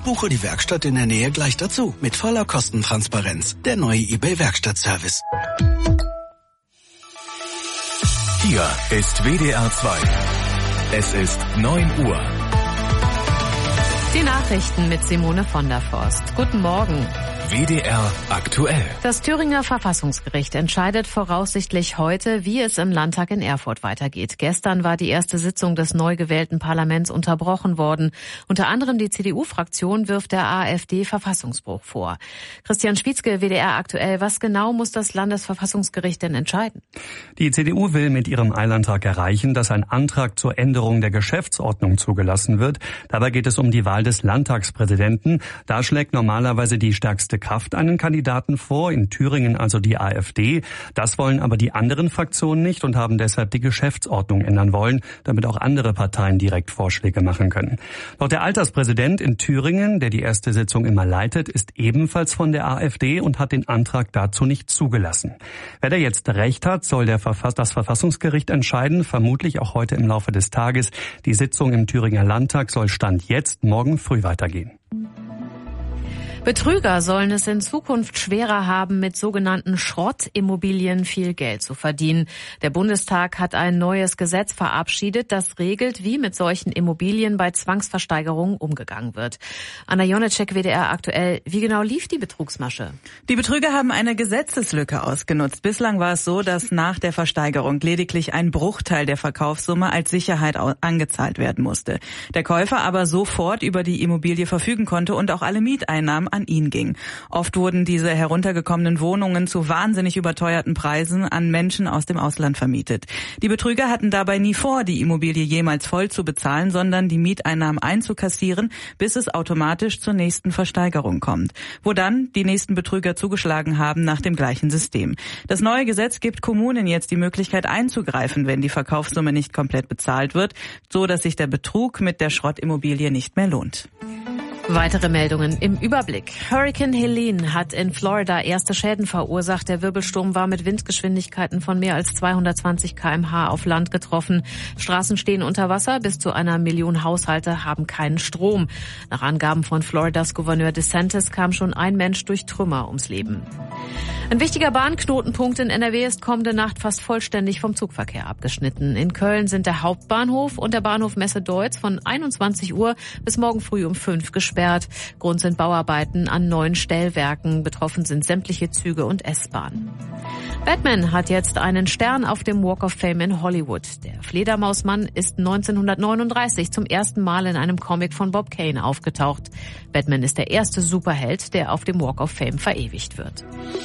Buche die Werkstatt in der Nähe gleich dazu mit voller Kostentransparenz. Der neue eBay Werkstattservice. Hier ist WDR 2. Es ist 9 Uhr. Die Nachrichten mit Simone von der Forst. Guten Morgen. WDR aktuell. Das Thüringer Verfassungsgericht entscheidet voraussichtlich heute, wie es im Landtag in Erfurt weitergeht. Gestern war die erste Sitzung des neu gewählten Parlaments unterbrochen worden. Unter anderem die CDU-Fraktion wirft der AfD Verfassungsbruch vor. Christian Spietzke, WDR aktuell. Was genau muss das Landesverfassungsgericht denn entscheiden? Die CDU will mit ihrem Eilantrag erreichen, dass ein Antrag zur Änderung der Geschäftsordnung zugelassen wird. Dabei geht es um die Wahl des Landtagspräsidenten. Da schlägt normalerweise die stärkste Kraft einen Kandidaten vor, in Thüringen also die AfD. Das wollen aber die anderen Fraktionen nicht und haben deshalb die Geschäftsordnung ändern wollen, damit auch andere Parteien direkt Vorschläge machen können. Doch der Alterspräsident in Thüringen, der die erste Sitzung immer leitet, ist ebenfalls von der AfD und hat den Antrag dazu nicht zugelassen. Wer da jetzt recht hat, soll das Verfassungsgericht entscheiden, vermutlich auch heute im Laufe des Tages. Die Sitzung im Thüringer Landtag soll Stand jetzt morgen früh weitergehen. Betrüger sollen es in Zukunft schwerer haben, mit sogenannten Schrottimmobilien viel Geld zu verdienen. Der Bundestag hat ein neues Gesetz verabschiedet, das regelt, wie mit solchen Immobilien bei Zwangsversteigerungen umgegangen wird. Anna Jonetschek, WDR aktuell. Wie genau lief die Betrugsmasche? Die Betrüger haben eine Gesetzeslücke ausgenutzt. Bislang war es so, dass nach der Versteigerung lediglich ein Bruchteil der Verkaufssumme als Sicherheit angezahlt werden musste. Der Käufer aber sofort über die Immobilie verfügen konnte und auch alle Mieteinnahmen an ihn ging. Oft wurden diese heruntergekommenen Wohnungen zu wahnsinnig überteuerten Preisen an Menschen aus dem Ausland vermietet. Die Betrüger hatten dabei nie vor, die Immobilie jemals voll zu bezahlen, sondern die Mieteinnahmen einzukassieren, bis es automatisch zur nächsten Versteigerung kommt, wo dann die nächsten Betrüger zugeschlagen haben nach dem gleichen System. Das neue Gesetz gibt Kommunen jetzt die Möglichkeit einzugreifen, wenn die Verkaufssumme nicht komplett bezahlt wird, so dass sich der Betrug mit der Schrottimmobilie nicht mehr lohnt. Weitere Meldungen im Überblick. Hurricane Helene hat in Florida erste Schäden verursacht. Der Wirbelsturm war mit Windgeschwindigkeiten von mehr als 220 km/h auf Land getroffen. Straßen stehen unter Wasser. Bis zu 1 Million Haushalte haben keinen Strom. Nach Angaben von Floridas Gouverneur DeSantis kam schon ein Mensch durch Trümmer ums Leben. Ein wichtiger Bahnknotenpunkt in NRW ist kommende Nacht fast vollständig vom Zugverkehr abgeschnitten. In Köln sind der Hauptbahnhof und der Bahnhof Messe-Deutz von 21 Uhr bis morgen früh um 5 gesperrt. Grund sind Bauarbeiten an neuen Stellwerken. Betroffen sind sämtliche Züge und S-Bahnen. Batman hat jetzt einen Stern auf dem Walk of Fame in Hollywood. Der Fledermausmann ist 1939 zum ersten Mal in einem Comic von Bob Kane aufgetaucht. Batman ist der erste Superheld, der auf dem Walk of Fame verewigt wird.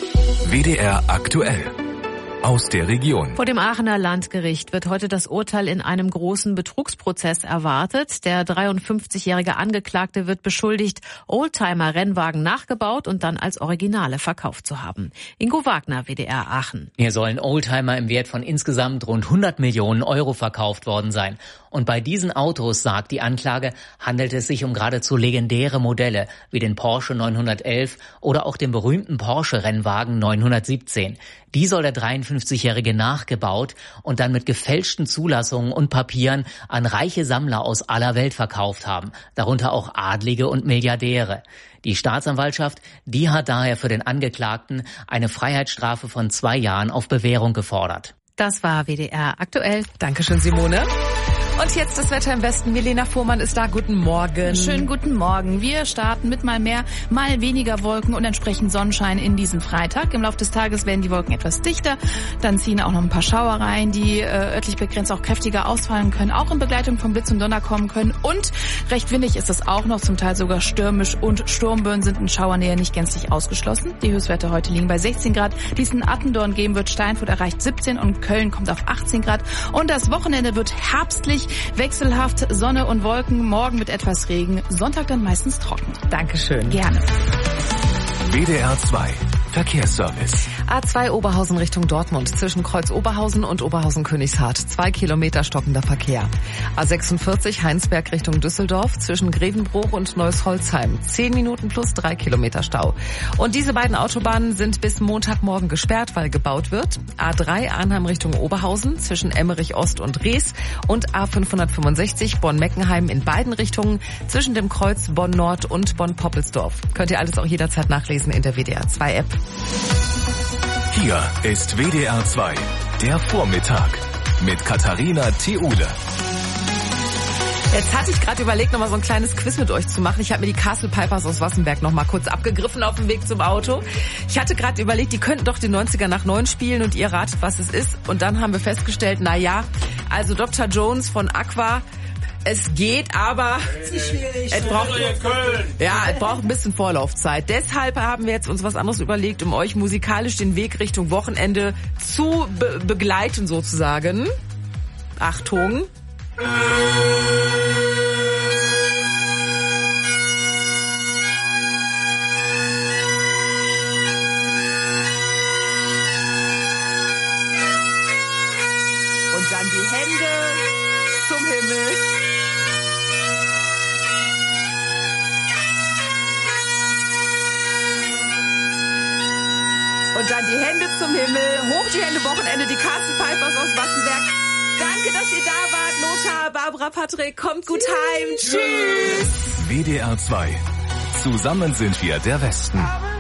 WDR aktuell. Aus der Region. Vor dem Aachener Landgericht wird heute das Urteil in einem großen Betrugsprozess erwartet. Der 53-jährige Angeklagte wird beschuldigt, Oldtimer-Rennwagen nachgebaut und dann als Originale verkauft zu haben. Ingo Wagner, WDR Aachen. Hier sollen Oldtimer im Wert von insgesamt rund 100 Millionen Euro verkauft worden sein. Und bei diesen Autos, sagt die Anklage, handelt es sich um geradezu legendäre Modelle, wie den Porsche 911 oder auch den berühmten Porsche-Rennwagen 917. Die soll der 53-Jährige nachgebaut und dann mit gefälschten Zulassungen und Papieren an reiche Sammler aus aller Welt verkauft haben, darunter auch Adlige und Milliardäre. Die Staatsanwaltschaft, die hat daher für den Angeklagten eine Freiheitsstrafe von 2 Jahren auf Bewährung gefordert. Das war WDR aktuell. Dankeschön, Simone. Und jetzt das Wetter im Westen. Milena Fuhrmann ist da. Guten Morgen. Schönen guten Morgen. Wir starten mit mal mehr, mal weniger Wolken und entsprechend Sonnenschein in diesen Freitag. Im Laufe des Tages werden die Wolken etwas dichter. Dann ziehen auch noch ein paar Schauer rein, die örtlich begrenzt auch kräftiger ausfallen können, auch in Begleitung von Blitz und Donner kommen können. Und recht windig ist es auch noch, zum Teil sogar stürmisch, und Sturmböen sind in Schauernähe nicht gänzlich ausgeschlossen. Die Höchstwerte heute liegen bei 16 Grad, die es in Attendorn geben wird. Steinfurt erreicht 17 und Köln kommt auf 18 Grad. Und das Wochenende wird herbstlich, wechselhaft, Sonne und Wolken, morgen mit etwas Regen, Sonntag dann meistens trocken. Dankeschön. Gerne. WDR 2 Verkehrsservice. A2 Oberhausen Richtung Dortmund zwischen Kreuz Oberhausen und Oberhausen-Königshardt. 2 Kilometer stockender Verkehr. A46 Heinsberg Richtung Düsseldorf zwischen Grevenbroich und Neuss-Holzheim. 10 Minuten plus 3 Kilometer Stau. Und diese beiden Autobahnen sind bis Montagmorgen gesperrt, weil gebaut wird. A3 Arnhem Richtung Oberhausen zwischen Emmerich Ost und Rees und A565 Bonn-Meckenheim in beiden Richtungen zwischen dem Kreuz Bonn-Nord und Bonn-Poppelsdorf. Könnt ihr alles auch jederzeit nachlesen in der WDR 2 App. Hier ist WDR 2, der Vormittag mit Katharina Theule. Jetzt hatte ich gerade überlegt, nochmal so ein kleines Quiz mit euch zu machen. Ich habe mir die Castle Pipers aus Wassenberg nochmal kurz abgegriffen auf dem Weg zum Auto. Ich hatte gerade überlegt, die könnten doch den 90er nach 9 spielen und ihr ratet, was es ist. Und dann haben wir festgestellt, also Dr. Jones von Aqua, es geht, aber es braucht ein bisschen Vorlaufzeit. Deshalb haben wir jetzt uns was anderes überlegt, um euch musikalisch den Weg Richtung Wochenende zu begleiten sozusagen. Achtung. Und dann die Hände zum Himmel. Und dann die Hände zum Himmel, hoch die Hände, Wochenende, die Castle Pipers aus Wassenberg. Danke, dass ihr da wart, Lothar, Barbara, Patrick, kommt gut heim, tschüss. WDR 2, zusammen sind wir der Westen.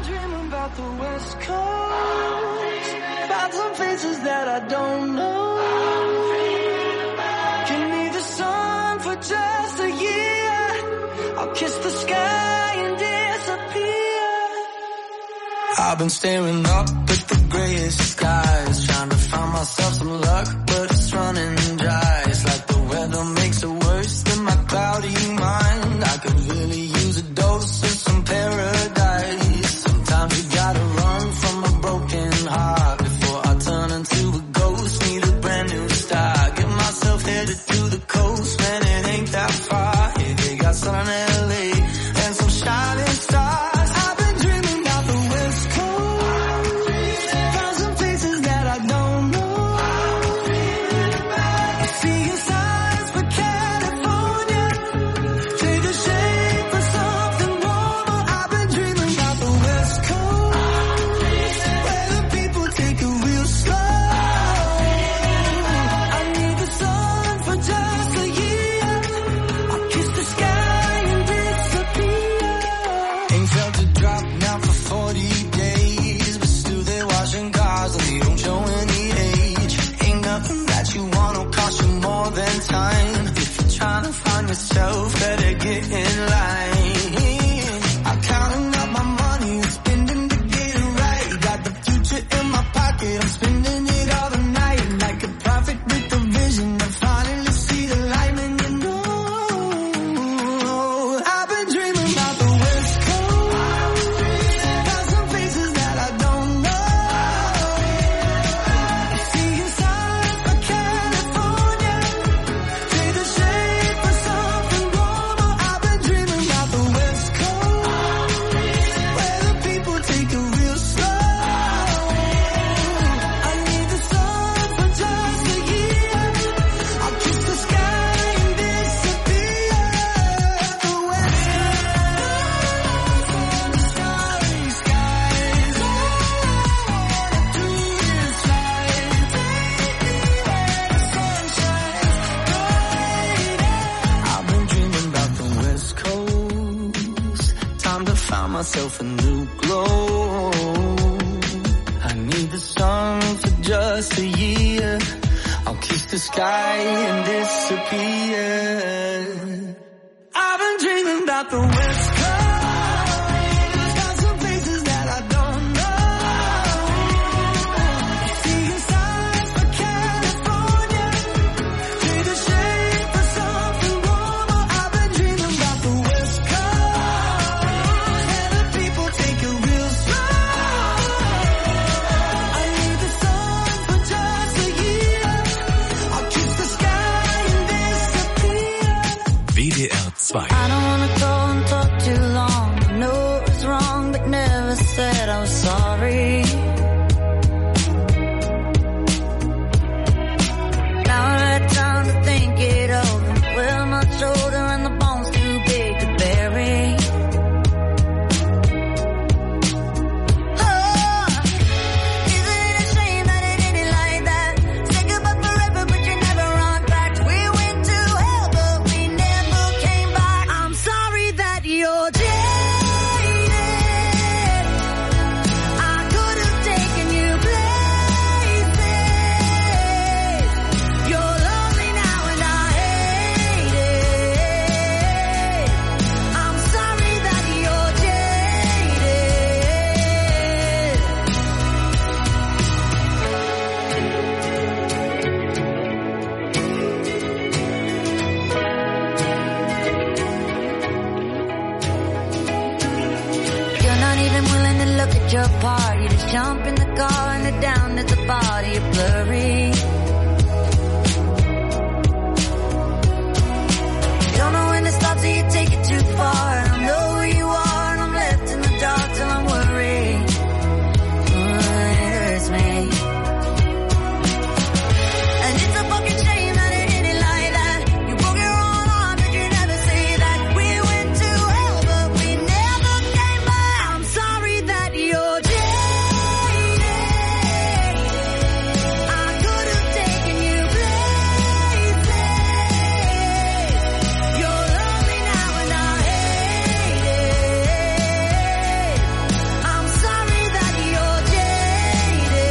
I've been staring up at the grayest skies, trying to find myself some luck, but it's running dry. It's like the weather makes it worse than my cloudy mind. I could really use a dose of some paradise. Sometimes you gotta run from a broken heart before I turn into a ghost. Need a brand new start. Get myself headed to the coast, man, it ain't that far. Yeah, they got sun in LA and some shining stars. Better get in line. I'm counting up my money and spending to get it right. Got the future in my pocket, I'm spending it all the night. Like a prophet with a vision, I finally see the light, and you know I've been dreaming about the West Coast. Got some places that I don't know. Seeing signs for California, take the shape of something. I've been dreaming about the West Coast, where the people take it real slow. I need the sun for just a year. I'll kiss the sky and disappear. The West Coast, the starry skies. All I wanna do is fly. Take me where the sun shines bright. I've been dreaming about the West Coast. Time to find myself a new glow. I need the sun for just a year. I'll kiss the sky and disappear. I've been dreaming about the West Coast. Got some places that I don't know. Seeing signs for California, take the shape of something warmer. I've been dreaming about the West Coast, where the people take it real slow. I need the sun for just a year. I'll kiss the sky and disappear. WDR 2. I don't wanna go and talk to even willing to look at your part. You just jump in the car and head down to the body, you're blurry. Don't know when to stop till you take it too far. I don't know where you are and I'm left in the dark till I'm worried. It hurts me. And it's a fucking shame that it ended like that. You broke your own arm, but you never say that. We went to hell, but we never came back. I'm sorry that you're jaded. I could have taken you places. You're lonely now and I hate it. I'm sorry that you're jaded.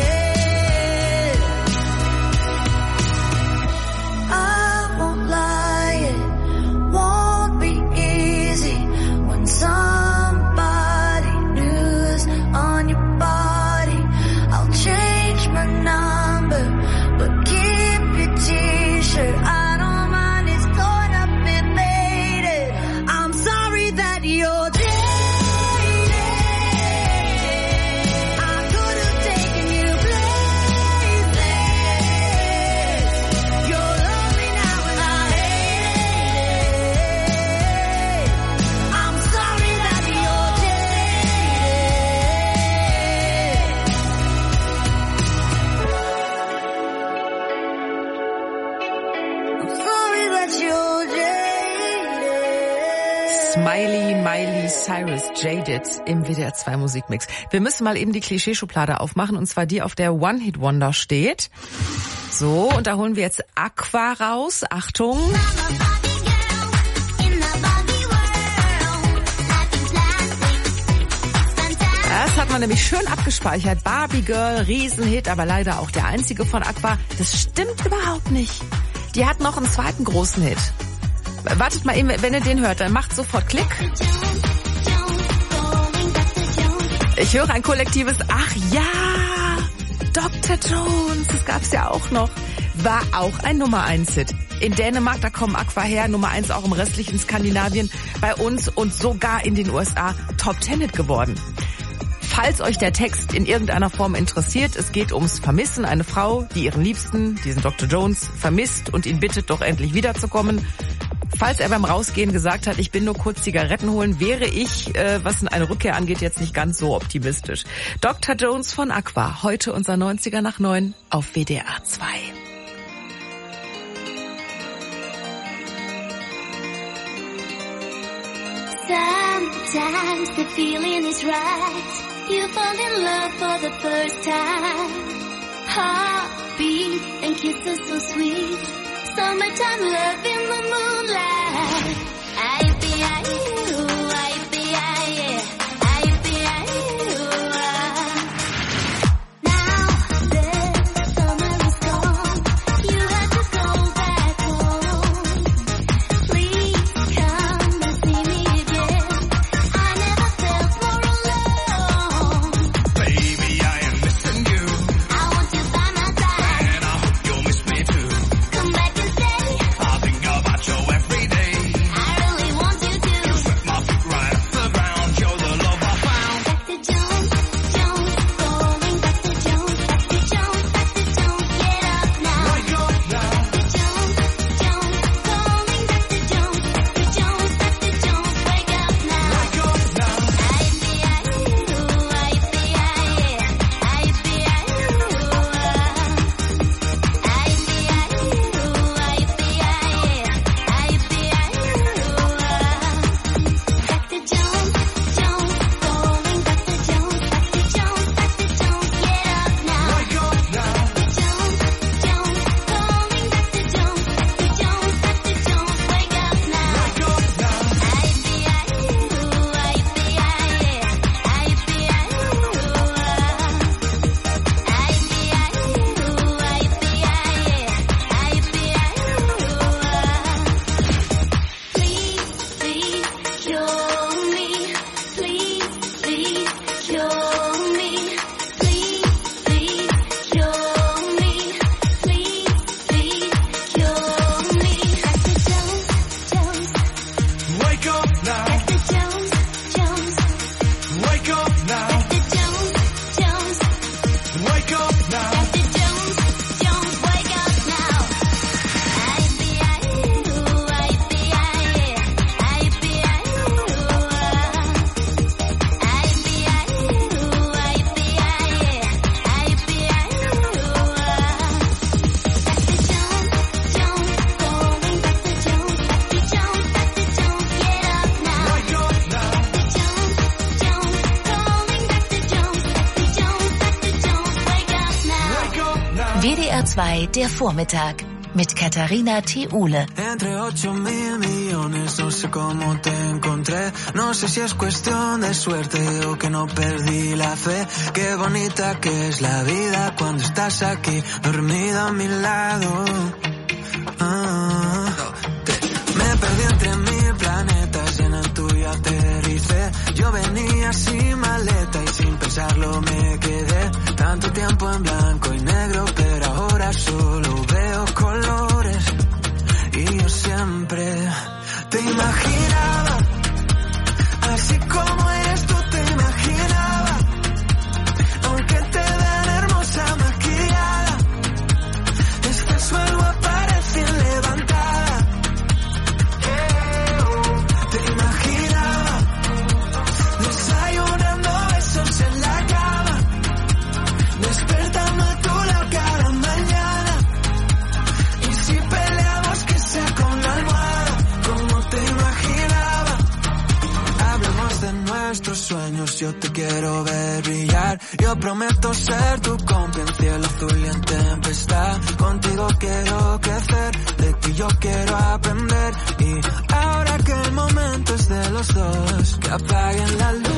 I won't lie, it won't be easy when somebody new's on your body. I'll change my number, but keep your t-shirt. I don't mind, it's torn up and faded. I'm sorry that you're jaded. I could have taken you places. You're lonely now and I hate it. I'm sorry that you're jaded. I'm sorry that you're jaded. Miley Cyrus, Jaded im WDR 2 Musikmix. Wir müssen mal eben die Klischeeschublade aufmachen, und zwar die, auf der One-Hit-Wonder steht. So, und da holen wir jetzt Aqua raus. Achtung. Das hat man nämlich schön abgespeichert. Barbie Girl, Riesenhit, aber leider auch der einzige von Aqua. Das stimmt überhaupt nicht. Die hat noch einen zweiten großen Hit. Wartet mal eben, wenn ihr den hört, dann macht sofort Klick. Ich höre ein kollektives Ach ja, Dr. Jones, das gab's ja auch noch. War auch ein Nummer-1-Hit. In Dänemark, da kommen Aqua her, Nummer 1 auch im restlichen Skandinavien, bei uns und sogar in den USA Top-10-Hit geworden. Falls euch der Text in irgendeiner Form interessiert, es geht ums Vermissen. Eine Frau, die ihren Liebsten, diesen Dr. Jones, vermisst und ihn bittet, doch endlich wiederzukommen. Falls er beim Rausgehen gesagt hat, ich bin nur kurz Zigaretten holen, wäre ich, was eine Rückkehr angeht, jetzt nicht ganz so optimistisch. Dr. Jones von Aqua, heute unser 90er nach 9 auf WDR 2. Sometimes the feeling is right. You fall in love for the first time. Heartbeat and kisses so sweet. Summertime love in the moonlight. Now the summer is gone. You have to go back home. Please come and see me again. I never felt more alone. Baby, I am missing you, I want you by my side. and I hope you'll miss me too. Come back and stay. I think about you every day. WDR 2, der Vormittag mit Katharina T. Uhle. Entre 8.000 millones, no sé cómo te encontré. No sé si es cuestión de suerte o que no perdí la fe. Qué bonita que es la vida cuando estás aquí, dormida a mi lado. Me perdí entre 1000 planetas y en el tuyo aterricé. Yo venía sin maleta y sin pensarlo me quedé. Tanto tiempo en blanco y negro, pero ahora solo veo colores. Y yo siempre te imaginaba, así como eres tú te imaginaba. Aunque te vean hermosa maquillada, estás algo aparece levantada. Te imaginaba desayunando besos en la cama, despertando a tu lado cada mañana. Y si peleamos que sea con la almohada, como te imaginaba. Hablemos de nuestros sueños, yo te quiero ver brillar. Yo prometo ser tu compa en cielo azul y en tempestad. Contigo quiero crecer, de ti yo quiero aprender. Y ahora que el momento es de los dos, que apaguen la luna,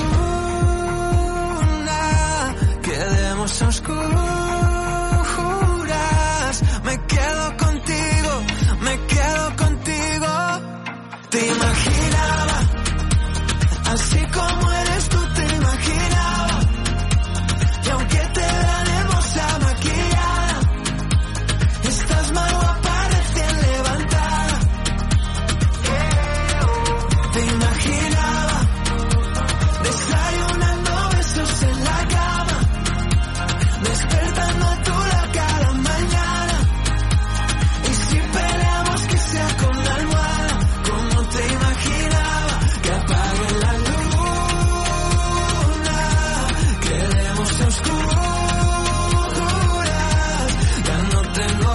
quedemos a oscuras. Me quedo contigo, me quedo contigo. Te imaginaba, así como eres tú te imaginaba. Y aunque te vean hermosa maquillada, estás más guapa recién levantada. Te imaginaba desayunando besos en la cama, despertando a tu lado cada mañana. Y si peleamos que sea con la almohada, como te imaginaba. Que apague la luna, quedemos a oscuras. Ya no tengo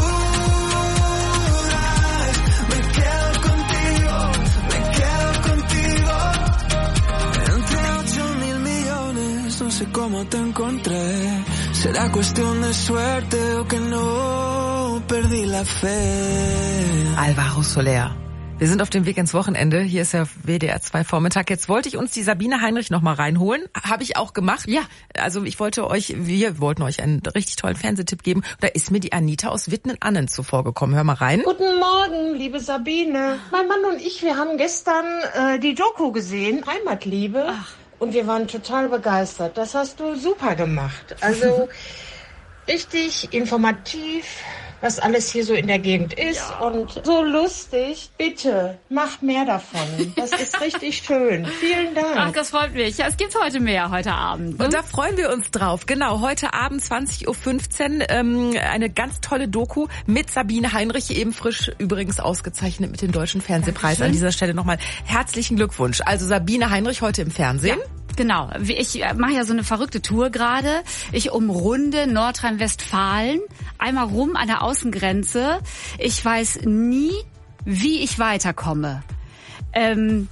dudas, me quedo contigo, me quedo contigo. Entre 8.000 millones, no sé cómo te encontré. Será cuestión de suerte o que no perdí la fe. Alvaro Soler. Wir sind auf dem Weg ins Wochenende. Hier ist ja WDR 2 Vormittag. Jetzt wollte ich uns die Sabine Heinrich noch mal reinholen. Habe ich auch gemacht. Ja. Also wir wollten euch einen richtig tollen Fernsehtipp geben. Da ist mir die Anita aus Wittnen-Annen zuvor gekommen. Hör mal rein. Guten Morgen, liebe Sabine. Mein Mann und ich, wir haben gestern die Doku gesehen, Heimatliebe. Ach. Und wir waren total begeistert. Das hast du super gemacht. Also richtig informativ, was alles hier so in der Gegend ist und so lustig. Bitte, mach mehr davon. Das ist richtig schön. Vielen Dank. Ach, das freut mich. Ja, es gibt heute mehr, heute Abend. Ne? Und da freuen wir uns drauf. Genau, heute Abend 20.15 Uhr eine ganz tolle Doku mit Sabine Heinrich, eben frisch übrigens ausgezeichnet mit dem Deutschen Fernsehpreis. Dankeschön. An dieser Stelle nochmal herzlichen Glückwunsch. Also Sabine Heinrich heute im Fernsehen. Ja. Genau, ich mache ja so eine verrückte Tour gerade. Ich umrunde Nordrhein-Westfalen, einmal rum an der Außengrenze. Ich weiß nie, wie ich weiterkomme. Und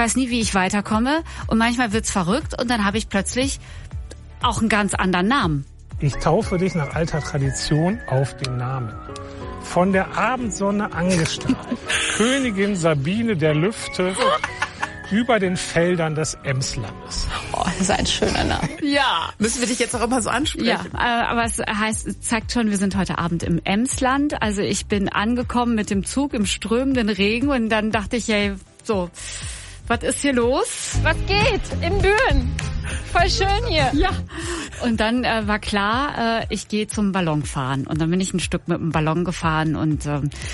manchmal wird's verrückt und dann habe ich plötzlich auch einen ganz anderen Namen. Ich taufe dich nach alter Tradition auf den Namen. Von der Abendsonne angestrahlt, Königin Sabine der Lüfte, über den Feldern des Emslandes. Oh, das ist ein schöner Name. Ja. Müssen wir dich jetzt auch immer so ansprechen? Ja, aber es zeigt schon, wir sind heute Abend im Emsland. Also ich bin angekommen mit dem Zug im strömenden Regen und dann dachte ich, hey, so, was ist hier los? Was geht? In Büren. Voll schön hier. Ja. Und dann war klar, ich gehe zum Ballonfahren. Und dann bin ich ein Stück mit dem Ballon gefahren und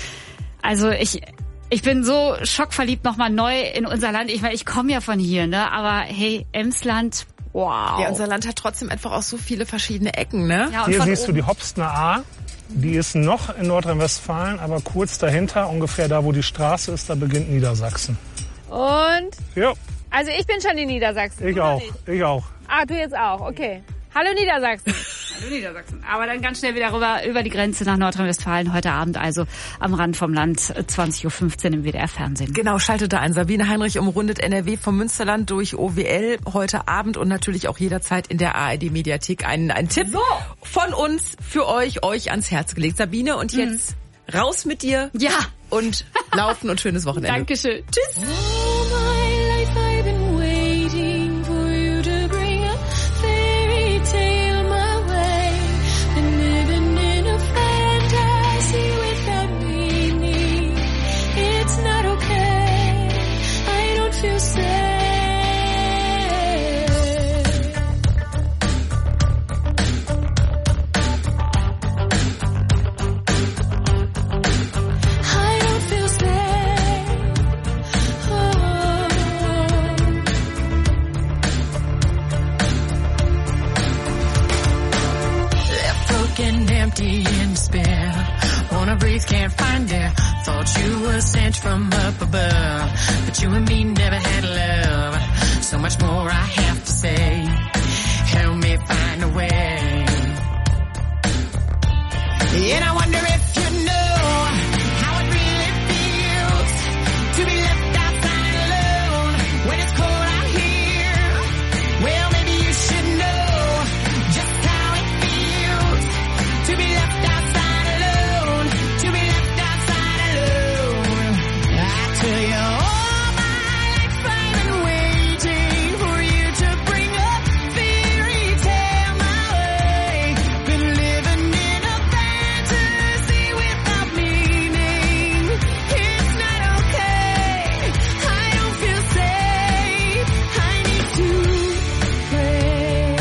ich bin so schockverliebt nochmal neu in unser Land. Ich komme ja von hier, ne? Aber hey, Emsland, wow. Ja, unser Land hat trotzdem einfach auch so viele verschiedene Ecken, ne? Ja, und hier siehst du die Hopstner Ahr. Die ist noch in Nordrhein-Westfalen, aber kurz dahinter, ungefähr da, wo die Straße ist, da beginnt Niedersachsen. Und? Ja. Also ich bin schon in Niedersachsen. Ich auch. Ah, du jetzt auch, okay. Hallo Niedersachsen. Hallo Niedersachsen. Aber dann ganz schnell wieder rüber über die Grenze nach Nordrhein-Westfalen. Heute Abend also am Rand vom Land, 20.15 Uhr im WDR-Fernsehen. Genau, schaltet da ein. Sabine Heinrich umrundet NRW vom Münsterland durch OWL heute Abend und natürlich auch jederzeit in der ARD-Mediathek. Ein Tipp von uns für euch ans Herz gelegt. Sabine, und jetzt raus mit dir. Ja. Und laufen und schönes Wochenende. Dankeschön. Tschüss. Empty in despair, wanna breathe, can't find air. Thought you were sent from up above, but you and me never had love. So much more I have to say, help me find a way. And I wonder if you know how it really feels to be left outside alone when it's cold out here. Well, maybe you should know just how it feels to be left outside alone, to be left outside alone. I tell you, all my life I've been waiting for you to bring a fairy tale my way. Been living in a fantasy without meaning. It's not okay. I don't feel safe. I need to pray.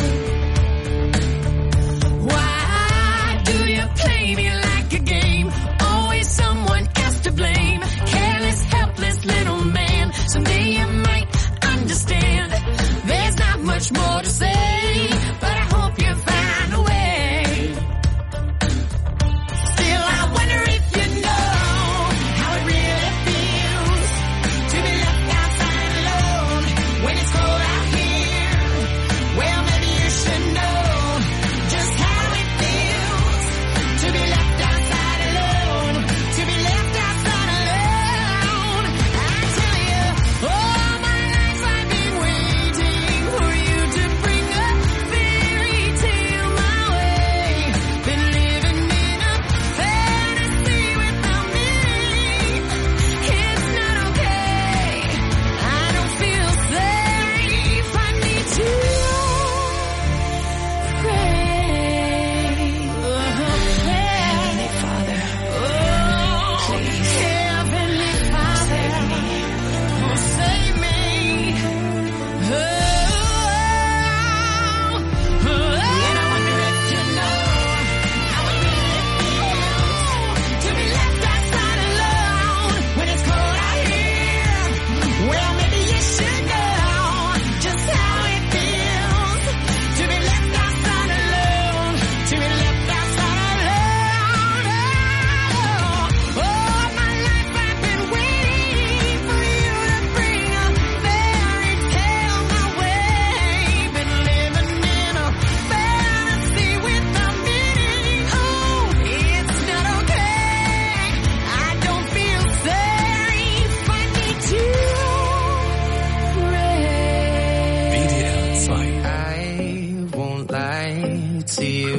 Why do you play me like a game? Always someone else to blame. Careless, helpless little man. Someday you might understand. There's not much more to say, but I hope you find a way. Still, I wonder if you know how it really feels to be left outside alone when it's cold out here. Well, maybe you should know just how it feels to be left outside alone, to be left outside alone. I tell you, all my life I've been waiting for you to bring a fairy tale my way. Been living in a fantasy without meaning. It's not okay. I don't feel safe. I need to pray. Heavenly Father, please, Heavenly Father, save me. Oh, save me. And I wonder if you know how it really feels to be left outside alone when it's cold out here. Well, maybe you should know just how it feels to be left outside alone, to be left outside alone. All my life I've been waiting for you to bring a fairy tale my way. Been living in a fantasy without meaning. Oh, it's not okay. I don't feel safe. I need to pray. WDR 2. I won't lie to you.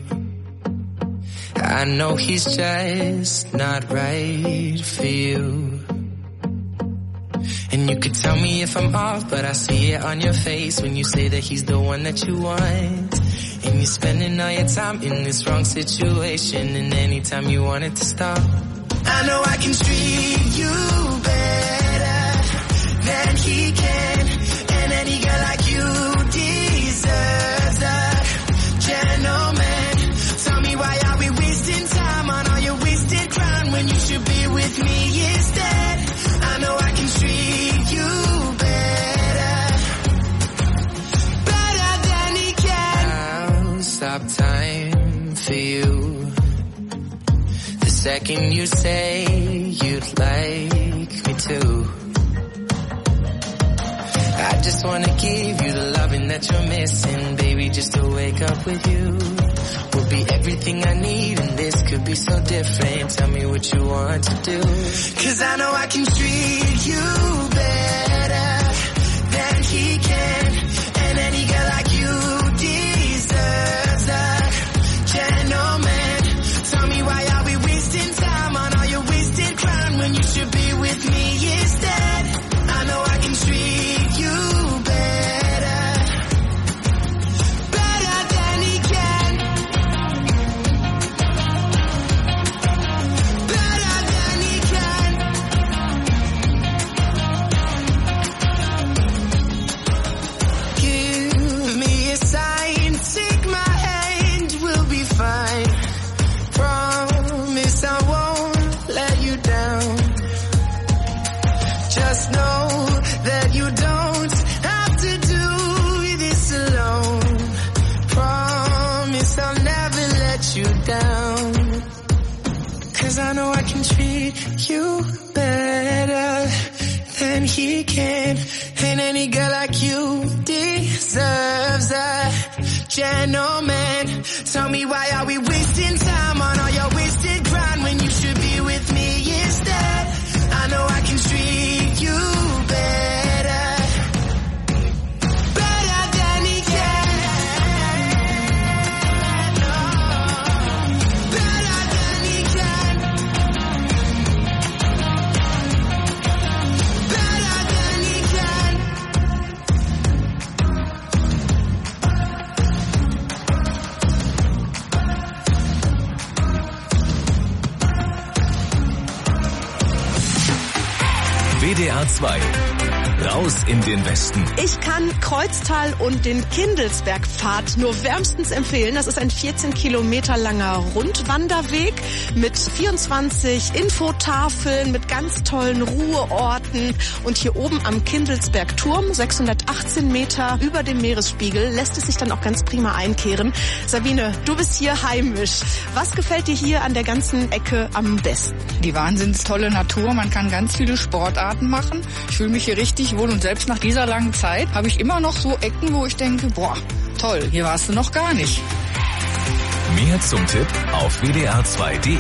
I know he's just not right for you. And you could tell me if I'm off, but I see it on your face when you say that he's the one that you want. And you're spending all your time in this wrong situation, and anytime you want it to stop. I know I can treat you better than he can, and any girl like you deserves a gentleman. Tell me, why are we wasting time on all your wasted crime when you should be with me instead? I know I can treat you better, better than he can. I'll stop time for you the second you say you'd like me to. I just just wanna give you the loving that you're missing, baby, just to wake up with you will be everything I need, and this could be so different. Tell me what you want to do, 'cause I know I can treat you better than he can, and any girl like you deserves a gentleman. Tell me why are we wasting time on all your wasted crime when you should be with me instead. I know I can treat you better, better than he can, better than he can. Give me a sign, take my hand, we'll be fine. Promise I won't let you down. Just know that you don't have to do this alone. Promise I'll never let you down. 'Cause I know I can treat you better than he can, and any girl like you deserves a gentleman. Tell me why are we wasting time on all your wasted grind when you should be with me instead. I know I can treat you better, better than he can, better than he can, better than he can. WDR 2. Raus in den Westen. Ich kann Kreuztal und den Kindelsbergpfad nur wärmstens empfehlen. Das ist ein 14 Kilometer langer Rundwanderweg mit 24 Infotafeln, mit ganz tollen Ruheorten. Und hier oben am Kindelsbergturm, 618 Meter über dem Meeresspiegel, lässt es sich dann auch ganz prima einkehren. Sabine, du bist hier heimisch. Was gefällt dir hier an der ganzen Ecke am besten? Die wahnsinns tolle Natur, man kann ganz viele Sportarten machen. Ich fühle mich hier richtig wohl und selbst nach dieser langen Zeit habe ich immer noch so Ecken, wo ich denke, boah, toll, hier warst du noch gar nicht. Mehr zum Tipp auf wdr2.de.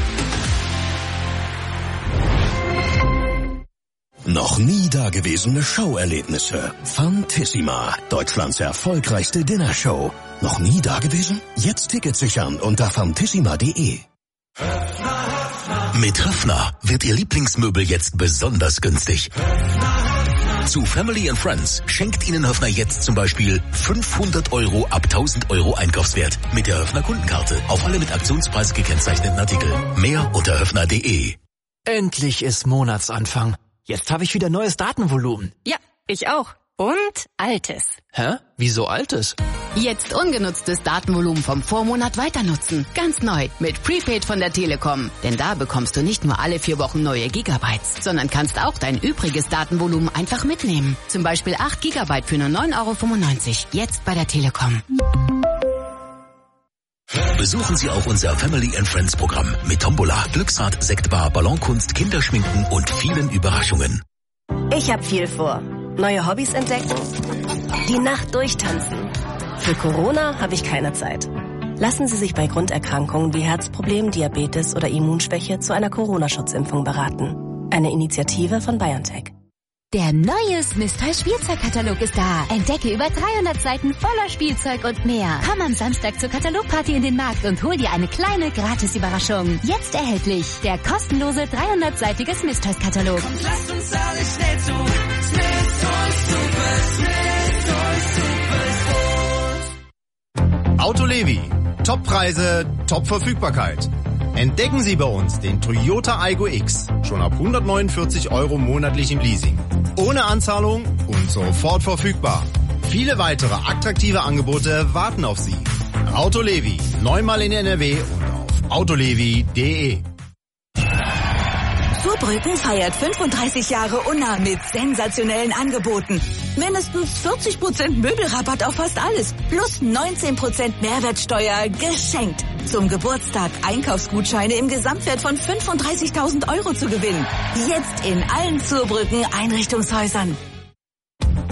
Noch nie dagewesene Showerlebnisse. Fantissima, Deutschlands erfolgreichste Dinnershow. Noch nie dagewesen? Jetzt Tickets sichern unter fantissima.de. Mit Höffner wird Ihr Lieblingsmöbel jetzt besonders günstig. Zu Family and Friends schenkt Ihnen Höffner jetzt zum Beispiel 500 € ab 1000 € Einkaufswert mit der Höffner Kundenkarte auf alle mit Aktionspreis gekennzeichneten Artikel. Mehr unter höffner.de. Endlich ist Monatsanfang. Jetzt habe ich wieder neues Datenvolumen. Ja, ich auch. Und altes. Hä? Wieso altes? Jetzt ungenutztes Datenvolumen vom Vormonat weiter nutzen. Ganz neu mit Prepaid von der Telekom. Denn da bekommst du nicht nur alle 4 Wochen neue Gigabytes, sondern kannst auch dein übriges Datenvolumen einfach mitnehmen. Zum Beispiel 8 Gigabyte für nur 9,95 €. Jetzt bei der Telekom. Besuchen Sie auch unser Family and Friends Programm mit Tombola, Glücksrad, Sektbar, Ballonkunst, Kinderschminken und vielen Überraschungen. Ich habe viel vor. Neue Hobbys entdecken, die Nacht durchtanzen. Für Corona habe ich keine Zeit. Lassen Sie sich bei Grunderkrankungen wie Herzproblemen, Diabetes oder Immunschwäche zu einer Corona-Schutzimpfung beraten. Eine Initiative von BioNTech. Der neue Smith Toys Spielzeugkatalog ist da. Entdecke über 300 Seiten voller Spielzeug und mehr. Komm am Samstag zur Katalogparty in den Markt und hol dir eine kleine Gratis-Überraschung. Jetzt erhältlich der kostenlose 300-seitige Smith Toys Katalog. Und lasst uns alle schnell zu Smith Toys Super Auto Levi. Top-Preise, Top-Verfügbarkeit. Entdecken Sie bei uns den Toyota Aygo X. Schon ab 149 € monatlich im Leasing. Ohne Anzahlung und sofort verfügbar. Viele weitere attraktive Angebote warten auf Sie. Auto Levi. 9-mal in NRW und auf autolevi.de. Zurbrücken feiert 35 Jahre Unna mit sensationellen Angeboten. Mindestens 40% Möbelrabatt auf fast alles. Plus 19% Mehrwertsteuer geschenkt. Zum Geburtstag Einkaufsgutscheine im Gesamtwert von 35.000 € zu gewinnen. Jetzt in allen Zurbrücken Einrichtungshäusern.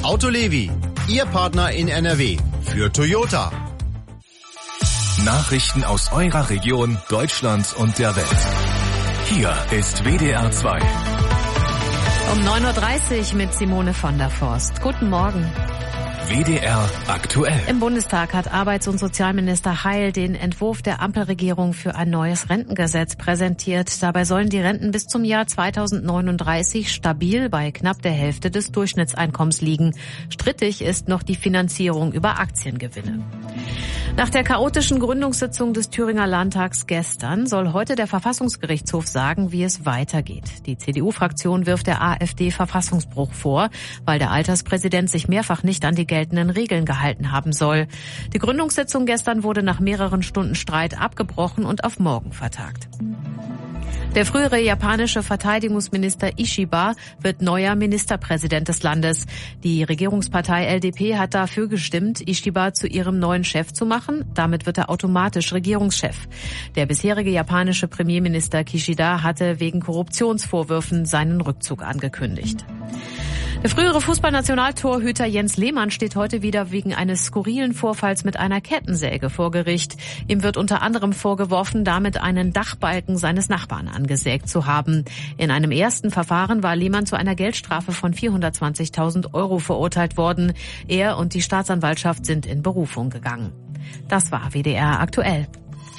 Autolevi, Ihr Partner in NRW für Toyota. Nachrichten aus eurer Region, Deutschland und der Welt. Hier ist WDR 2. Um 9.30 Uhr mit Simone von der Forst. Guten Morgen. WDR aktuell. Im Bundestag hat Arbeits- und Sozialminister Heil den Entwurf der Ampelregierung für ein neues Rentengesetz präsentiert. Dabei sollen die Renten bis zum Jahr 2039 stabil bei knapp der Hälfte des Durchschnittseinkommens liegen. Strittig ist noch die Finanzierung über Aktiengewinne. Nach der chaotischen Gründungssitzung des Thüringer Landtags gestern soll heute der Verfassungsgerichtshof sagen, wie es weitergeht. Die CDU-Fraktion wirft der AfD Verfassungsbruch vor, weil der Alterspräsident sich mehrfach nicht an die geltenden Regeln gehalten haben soll. Die Gründungssitzung gestern wurde nach mehreren Stunden Streit abgebrochen und auf morgen vertagt. Der frühere japanische Verteidigungsminister Ishiba wird neuer Ministerpräsident des Landes. Die Regierungspartei LDP hat dafür gestimmt, Ishiba zu ihrem neuen Chef zu machen. Damit wird er automatisch Regierungschef. Der bisherige japanische Premierminister Kishida hatte wegen Korruptionsvorwürfen seinen Rückzug angekündigt. Der frühere Fußballnationaltorhüter Jens Lehmann steht heute wieder wegen eines skurrilen Vorfalls mit einer Kettensäge vor Gericht. Ihm wird unter anderem vorgeworfen, damit einen Dachbalken seines Nachbarn angesägt zu haben. In einem ersten Verfahren war Lehmann zu einer Geldstrafe von 420.000 € verurteilt worden. Er und die Staatsanwaltschaft sind in Berufung gegangen. Das war WDR aktuell.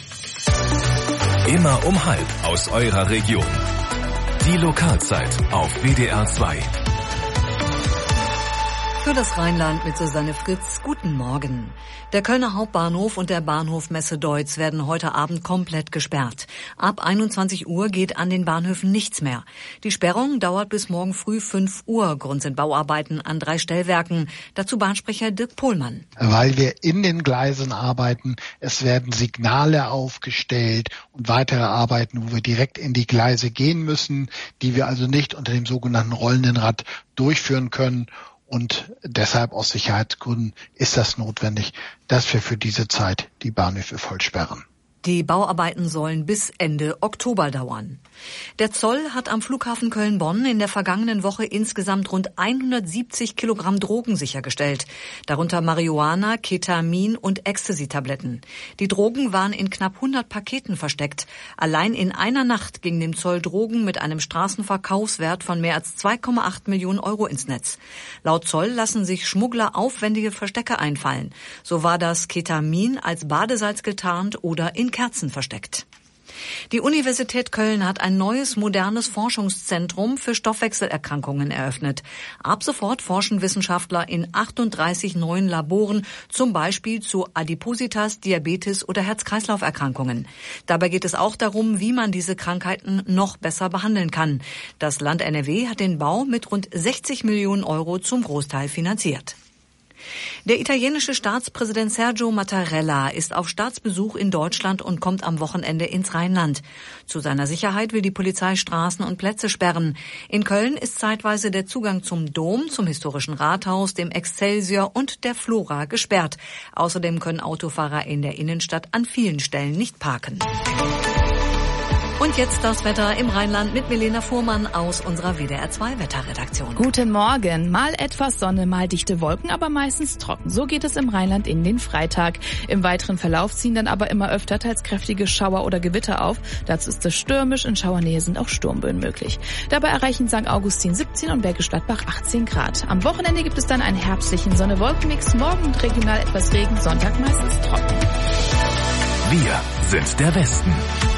Immer um 12:30 aus eurer Region. Die Lokalzeit auf WDR 2. Für das Rheinland mit Susanne Fritz, guten Morgen. Der Kölner Hauptbahnhof und der Bahnhof Messe-Deutz werden heute Abend komplett gesperrt. Ab 21 Uhr geht an den Bahnhöfen nichts mehr. Die Sperrung dauert bis morgen früh 5 Uhr. Grund sind Bauarbeiten an 3 Stellwerken. Dazu Bahnsprecher Dirk Pohlmann. Weil wir in den Gleisen arbeiten, es werden Signale aufgestellt und weitere Arbeiten, wo wir direkt in die Gleise gehen müssen, die wir also nicht unter dem sogenannten rollenden Rad durchführen können. Und deshalb aus Sicherheitsgründen ist das notwendig, dass wir für diese Zeit die Bahnhöfe voll sperren. Die Bauarbeiten sollen bis Ende Oktober dauern. Der Zoll hat am Flughafen Köln-Bonn in der vergangenen Woche insgesamt rund 170 Kilogramm Drogen sichergestellt. Darunter Marihuana, Ketamin und Ecstasy-Tabletten. Die Drogen waren in knapp 100 Paketen versteckt. Allein in einer Nacht ging dem Zoll Drogen mit einem Straßenverkaufswert von mehr als 2,8 Millionen € ins Netz. Laut Zoll lassen sich Schmuggler aufwendige Verstecke einfallen. So war das Ketamin als Badesalz getarnt oder in Kerzen versteckt. Die Universität Köln hat ein neues, modernes Forschungszentrum für Stoffwechselerkrankungen eröffnet. Ab sofort forschen Wissenschaftler in 38 neuen Laboren, zum Beispiel zu Adipositas, Diabetes oder Herz-Kreislauf-Erkrankungen. Dabei geht es auch darum, wie man diese Krankheiten noch besser behandeln kann. Das Land NRW hat den Bau mit rund 60 Millionen € zum Großteil finanziert. Der italienische Staatspräsident Sergio Mattarella ist auf Staatsbesuch in Deutschland und kommt am Wochenende ins Rheinland. Zu seiner Sicherheit will die Polizei Straßen und Plätze sperren. In Köln ist zeitweise der Zugang zum Dom, zum historischen Rathaus, dem Excelsior und der Flora gesperrt. Außerdem können Autofahrer in der Innenstadt an vielen Stellen nicht parken. Und jetzt das Wetter im Rheinland mit Milena Fuhrmann aus unserer WDR 2 Wetterredaktion. Guten Morgen. Mal etwas Sonne, mal dichte Wolken, aber meistens trocken. So geht es im Rheinland in den Freitag. Im weiteren Verlauf ziehen dann aber immer öfter teils kräftige Schauer oder Gewitter auf. Dazu ist es stürmisch. In Schauernähe sind auch Sturmböen möglich. Dabei erreichen St. Augustin 17 und Bergisch Gladbach 18 Grad. Am Wochenende gibt es dann einen herbstlichen Sonne-Wolken-Mix. Morgen und regional etwas Regen, Sonntag meistens trocken. Wir sind der Westen.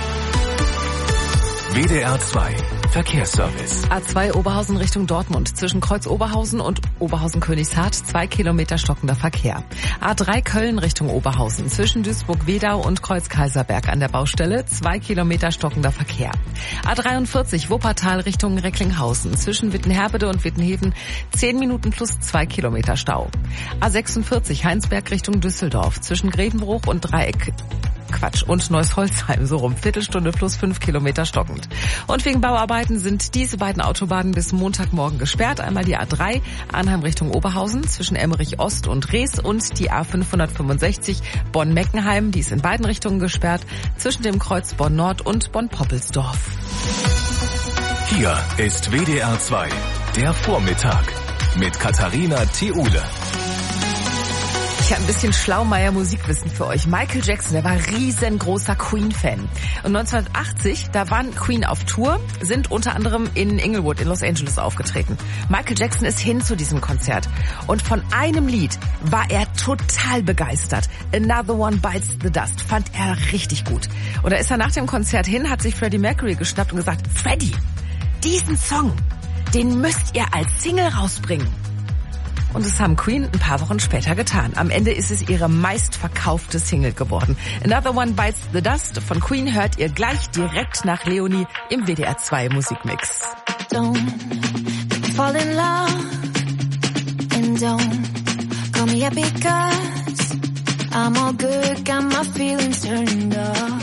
WDR 2 Verkehrsservice. A2 Oberhausen Richtung Dortmund. Zwischen Kreuz Oberhausen und Oberhausen-Königshardt 2 Kilometer stockender Verkehr. A3 Köln Richtung Oberhausen. Zwischen Duisburg-Wedau und Kreuz-Kaiserberg an der Baustelle 2 Kilometer stockender Verkehr. A43 Wuppertal Richtung Recklinghausen. Zwischen Wittenherbede und Wittenheven 10 Minuten plus 2 Kilometer Stau. A46 Heinsberg Richtung Düsseldorf. Zwischen Grevenbruch und und Neuss-Holzheim, so rum. Viertelstunde plus 5 Kilometer stockend. Und wegen Bauarbeiten sind diese beiden Autobahnen bis Montagmorgen gesperrt. Einmal die A3 Arnheim Richtung Oberhausen zwischen Emmerich Ost und Rees und die A565 Bonn-Meckenheim. Die ist in beiden Richtungen gesperrt zwischen dem Kreuz Bonn-Nord und Bonn-Poppelsdorf. Hier ist WDR 2, der Vormittag. mit Katharina Thiele. Ich habe ein bisschen Schlaumeier Musikwissen für euch. Michael Jackson, der war riesengroßer Queen-Fan. Und 1980, da waren Queen auf Tour, sind unter anderem in Inglewood in Los Angeles aufgetreten. Michael Jackson ist hin zu diesem Konzert. Und von einem Lied war er total begeistert. Another One Bites the Dust fand er richtig gut. Und da ist er nach dem Konzert hin, hat sich Freddie Mercury geschnappt und gesagt, Freddie, diesen Song, den müsst ihr als Single rausbringen. Und das haben Queen ein paar Wochen später getan. Am Ende ist es ihre meistverkaufte Single geworden. Another One Bites the Dust von Queen hört ihr gleich direkt nach Leonie im WDR 2 Musikmix. Don't fall in love and don't call me up because I'm all good, got my feelings turned off.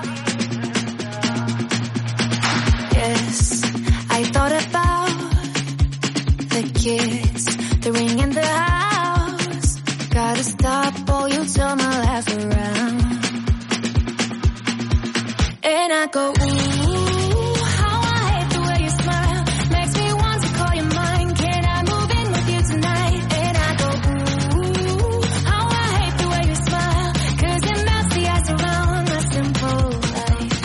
Yes, I thought about the kids, the ring in the house. Gotta stop or you'll turn my life around. And I go, ooh, how I hate the way you smile. Makes me want to call you mine. Can I move in with you tonight? And I go, ooh, how I hate the way you smile. 'Cause it melts the ice around my simple life.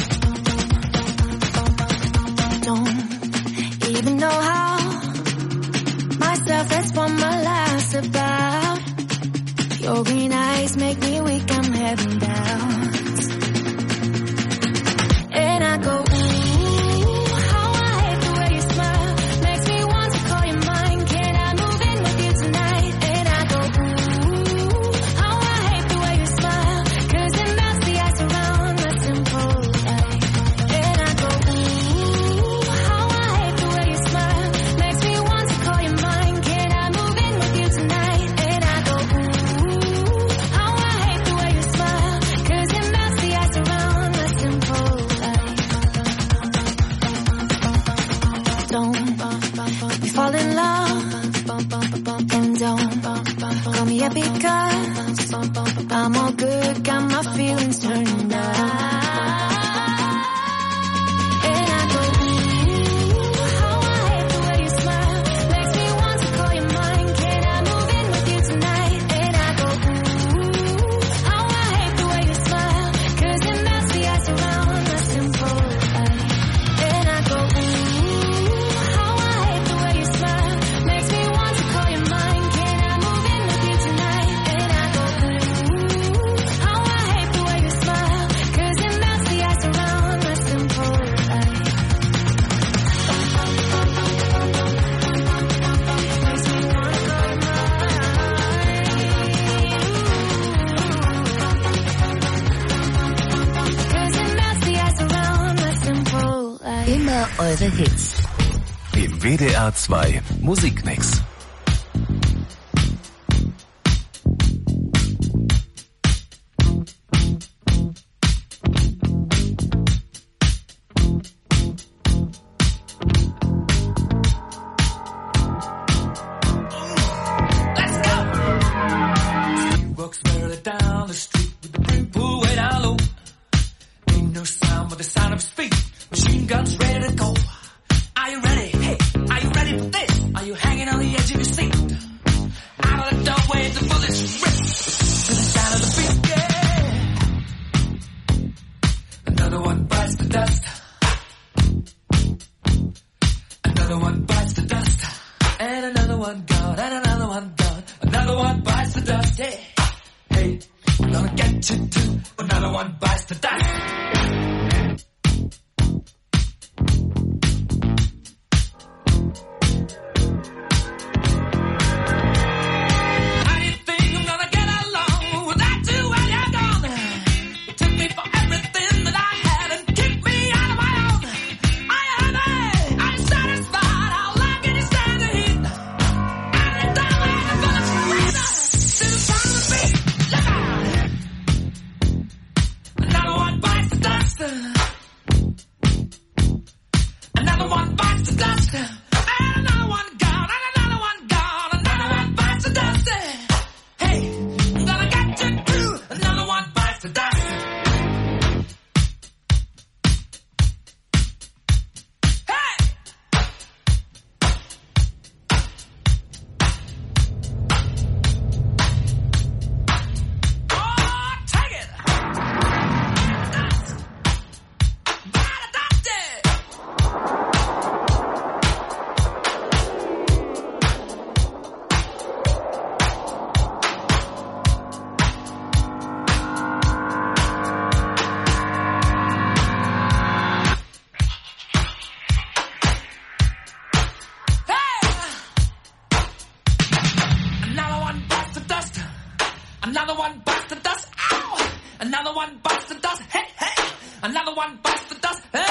Don't even know how. Myself, that's what my life's about. Your green eyes make me weak, I'm heaven bound. And I go, ooh, how I hate the way you smile. Makes me want to call you mine. Can I move in with you tonight? And I go, ooh, how I hate the way you smile. 'Cause it melts the ice around my simple life. And I go, ooh, how I hate the way you smile. Makes me want to call you mine. Can I move in with you tonight? And I go, ooh, how I hate the way you smile. 'Cause it melts the ice around my simple life. Don't we fall in love and don't call me up because I'm all good, got my feelings turned on. And I go, ooh, how I hate the way you smile. Makes me want to call you mine. Can I move in with you tonight? And I go, ooh, how I hate the way you smile. 'Cause it melts the ice around my simple life. And I go, ooh, how I hate the way you smile. Makes me want to call you mine. Can I move in with you tonight? And I go, ooh, how I hate the way you smile. 'Cause it melts the ice around my simple life. Immer eure Hits. Im WDR 2 Musikmix. Walks barely down the street with the brim pulled way down low. Ain't no sound but the sound of his feet. Machine guns ready to go. Are you ready? Hey, are you ready for this? Are you hanging on the edge of your seat? Out of the doorway, the bullets rip to the sound of the beat. Yeah. Another one bites the dust. Another one bites the dust. And another one gone. And another one gone. Another one bites the dust. Yeah. Hey, I'm gonna get you too. Another one bites the dust. How do you think I'm gonna get along without you when you're gone? You took me for everything that I had and kicked me out of my own. Are you happy? Are you satisfied? How long can you stand the heat? And it's down when the bullets rain up to the sound of the beat. Look out! Another one bites Another one bites the dust. Ow! Another one bites the dust. Hey, hey. Another one bites the dust. Hey.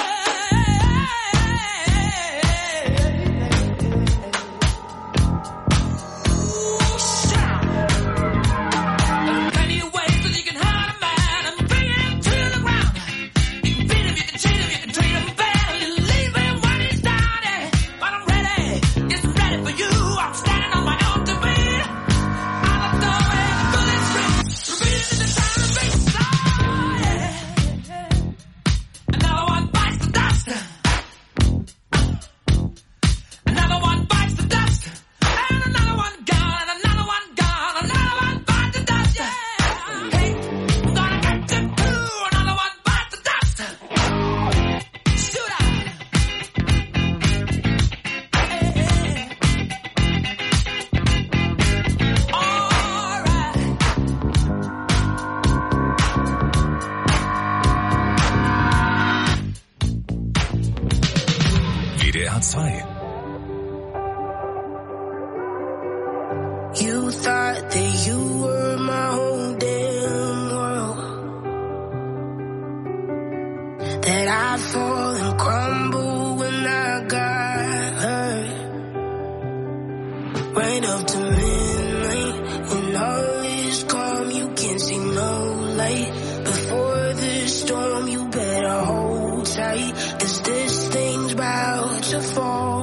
WDR 2. You thought that you were my whole damn world, that I'd fall and crumble when I got hurt, right up to midnight when all is calm, you can't see no light. Before the storm, you better hold tight, 'cause this thing's about to fall.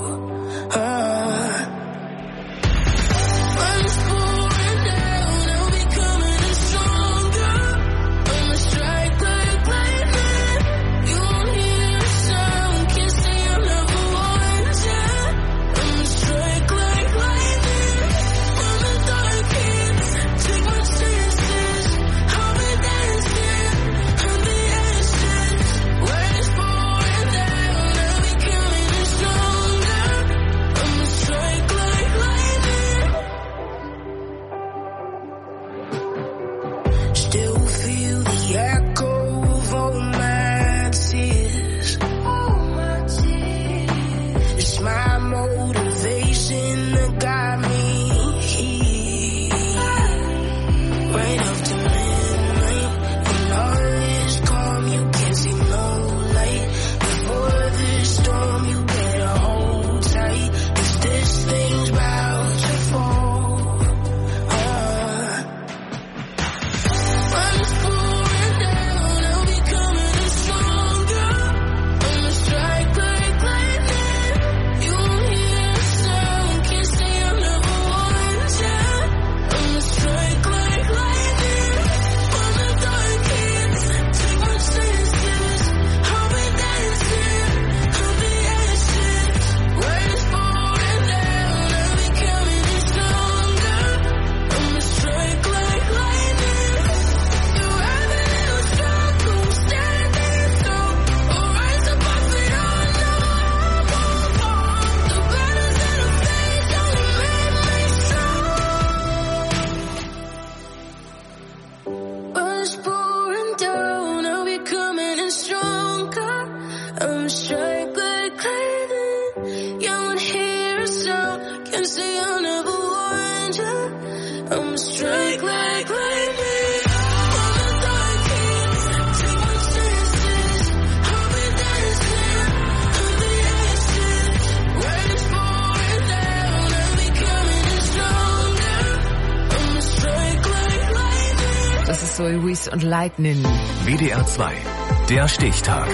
Und Lightning. WDR 2, der Stichtag.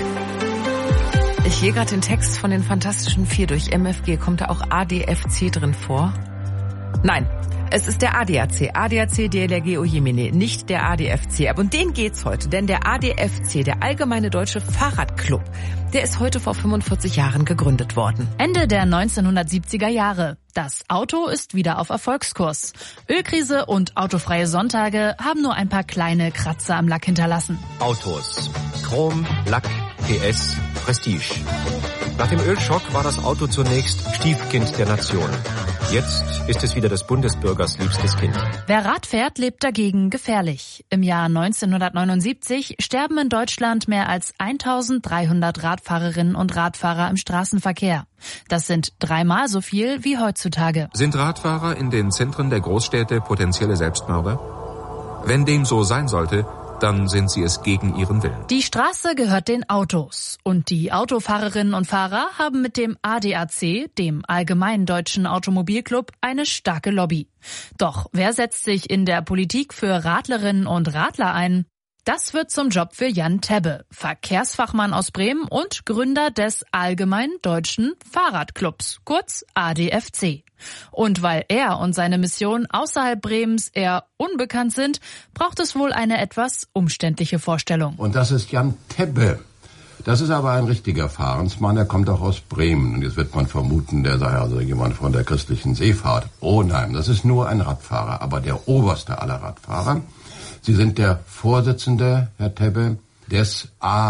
Ich gehe gerade den Text von den Fantastischen Vier durch. MFG, kommt da auch ADFC drin vor? Nein, es ist der ADAC. ADAC DLRG Ojemine, nicht der ADFC. Aber um den geht's heute, denn der ADFC, der Allgemeine Deutsche Fahrradclub, der ist heute vor 45 Jahren gegründet worden. Ende der 1970er Jahre. Das Auto ist wieder auf Erfolgskurs. Ölkrise und autofreie Sonntage haben nur ein paar kleine Kratzer am Lack hinterlassen. Autos. Chrom, Lack, PS, Prestige. Nach dem Ölschock war das Auto zunächst Stiefkind der Nation. Jetzt ist es wieder des Bundesbürgers liebstes Kind. Wer Rad fährt, lebt dagegen gefährlich. Im Jahr 1979 sterben in Deutschland mehr als 1300 Radfahrerinnen und Radfahrer im Straßenverkehr. Das sind 3-mal so viel wie heutzutage. Sind Radfahrer in den Zentren der Großstädte potenzielle Selbstmörder? Wenn dem so sein sollte, dann sind sie es gegen ihren Willen. Die Straße gehört den Autos. Und die Autofahrerinnen und Fahrer haben mit dem ADAC, dem Allgemeinen Deutschen Automobilclub, eine starke Lobby. Doch wer setzt sich in der Politik für Radlerinnen und Radler ein? Das wird zum Job für Jan Tebbe, Verkehrsfachmann aus Bremen und Gründer des Allgemeinen Deutschen Fahrradclubs, kurz ADFC. Und weil er und seine Mission außerhalb Bremens eher unbekannt sind, braucht es wohl eine etwas umständliche Vorstellung. Und das ist Jan Tebbe. Das ist aber ein richtiger Fahrensmann, er kommt auch aus Bremen. Und jetzt wird man vermuten, der sei also jemand von der christlichen Seefahrt. Oh nein, das ist nur ein Radfahrer, aber der oberste aller Radfahrer. Sie sind der Vorsitzende, Herr Tebbe, des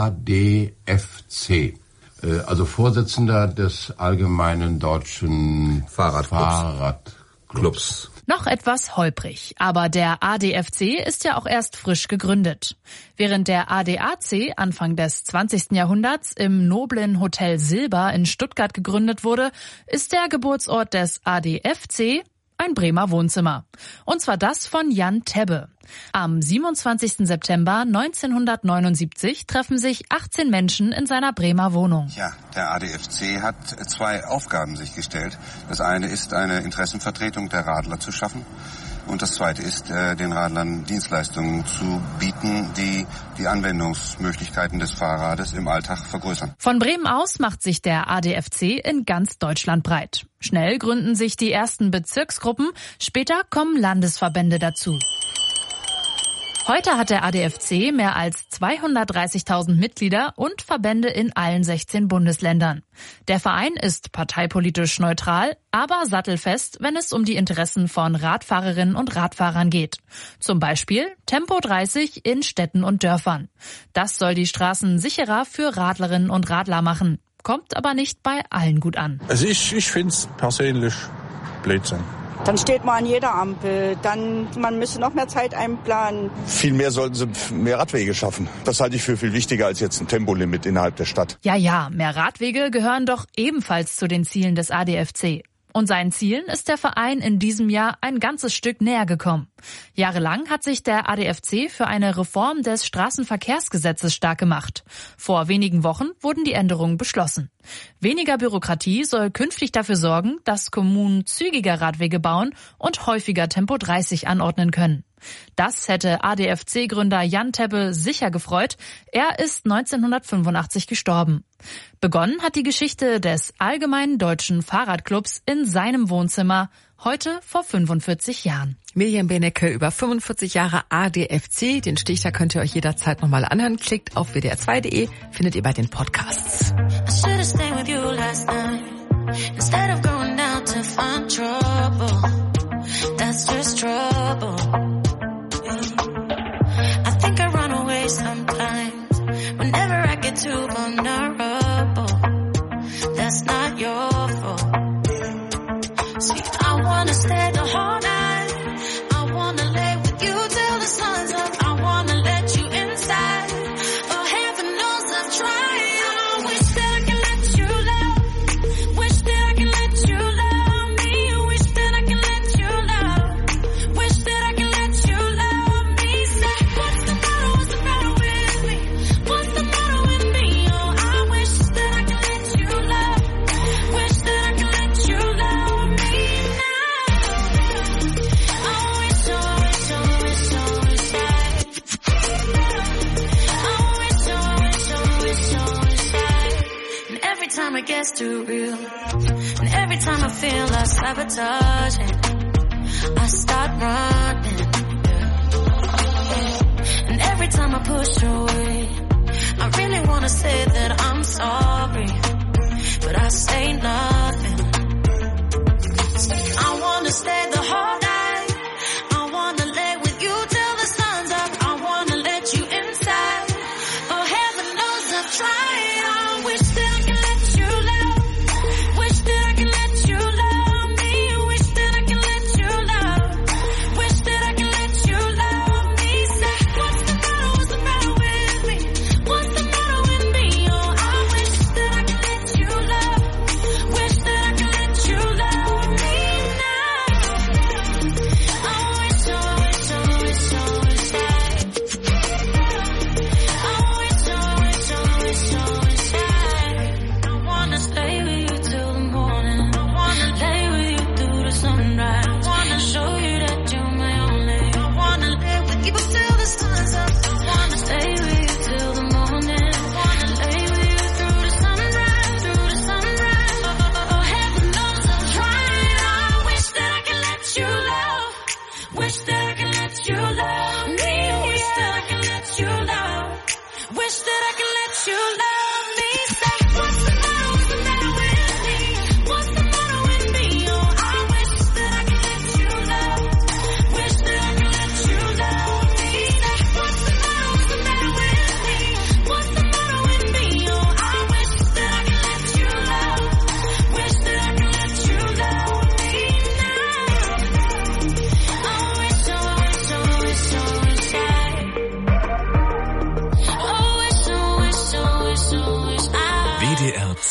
ADFC. Also Vorsitzender des Allgemeinen Deutschen Fahrradclubs. Noch etwas holprig, aber der ADFC ist ja auch erst frisch gegründet. Während der ADAC Anfang des 20. Jahrhunderts im noblen Hotel Silber in Stuttgart gegründet wurde, ist der Geburtsort des ADFC ein Bremer Wohnzimmer. Und zwar das von Jan Tebbe. Am 27. September 1979 treffen sich 18 Menschen in seiner Bremer Wohnung. Ja, der ADFC hat 2 Aufgaben sich gestellt. Das eine ist, eine Interessenvertretung der Radler zu schaffen. Und das zweite ist, den Radlern Dienstleistungen zu bieten, die die Anwendungsmöglichkeiten des Fahrrades im Alltag vergrößern. Von Bremen aus macht sich der ADFC in ganz Deutschland breit. Schnell gründen sich die ersten Bezirksgruppen, später kommen Landesverbände dazu. Heute hat der ADFC mehr als 230.000 Mitglieder und Verbände in allen 16 Bundesländern. Der Verein ist parteipolitisch neutral, aber sattelfest, wenn es um die Interessen von Radfahrerinnen und Radfahrern geht. Zum Beispiel Tempo 30 in Städten und Dörfern. Das soll die Straßen sicherer für Radlerinnen und Radler machen. Kommt aber nicht bei allen gut an. Also ich finde es persönlich Blödsinn. Dann steht man an jeder Ampel, man müsste noch mehr Zeit einplanen. Vielmehr sollten sie mehr Radwege schaffen. Das halte ich für viel wichtiger als jetzt ein Tempolimit innerhalb der Stadt. Ja, mehr Radwege gehören doch ebenfalls zu den Zielen des ADFC. Und seinen Zielen ist der Verein in diesem Jahr ein ganzes Stück näher gekommen. Jahrelang hat sich der ADFC für eine Reform des Straßenverkehrsgesetzes stark gemacht. Vor wenigen Wochen wurden die Änderungen beschlossen. Weniger Bürokratie soll künftig dafür sorgen, dass Kommunen zügiger Radwege bauen und häufiger Tempo 30 anordnen können. Das hätte ADFC-Gründer Jan Tebbe sicher gefreut. Er ist 1985 gestorben. Begonnen hat die Geschichte des Allgemeinen Deutschen Fahrradclubs in seinem Wohnzimmer, heute vor 45 Jahren. Mirjam Benecke über 45 Jahre ADFC. Den Stichtag könnt ihr euch jederzeit nochmal anhören. Klickt auf wdr2.de, findet ihr bei den Podcasts. Sometimes, whenever I get too vulnerable, that's not your fault. See, I wanna stay the whole night. I wanna lay with you till the sun's up. I wanna let you inside. Oh, heaven knows I've tried. I wish that I could let you love. Wish that I could let you love me. Wish that I could let you love. Wish that I could let you love me. Say, what's the matter? What's the matter with me? What's the matter with me? Oh, I wish that I could let you love. Wish that I could let you love me now. I wish, I wish, I wish, I wish I. I wish, I wish, I wish, I wish I. And every time it gets too real, and every time I feel like sabotaging, I start running. And every time I push away, I really wanna say that I'm sorry, but I say nothing. I wanna stay the whole night. I wanna lay with you till the sun's up. I wanna let you inside. Oh, heaven knows I've tried. I wish that I could let you love. Wish that I could let you love me. Wish that I could let you love. Wish that I could let you love me. Say, what's the matter? What's the matter with me? What's the matter with me? Oh, I wish that I could let you love. Wish that I could let you love me now.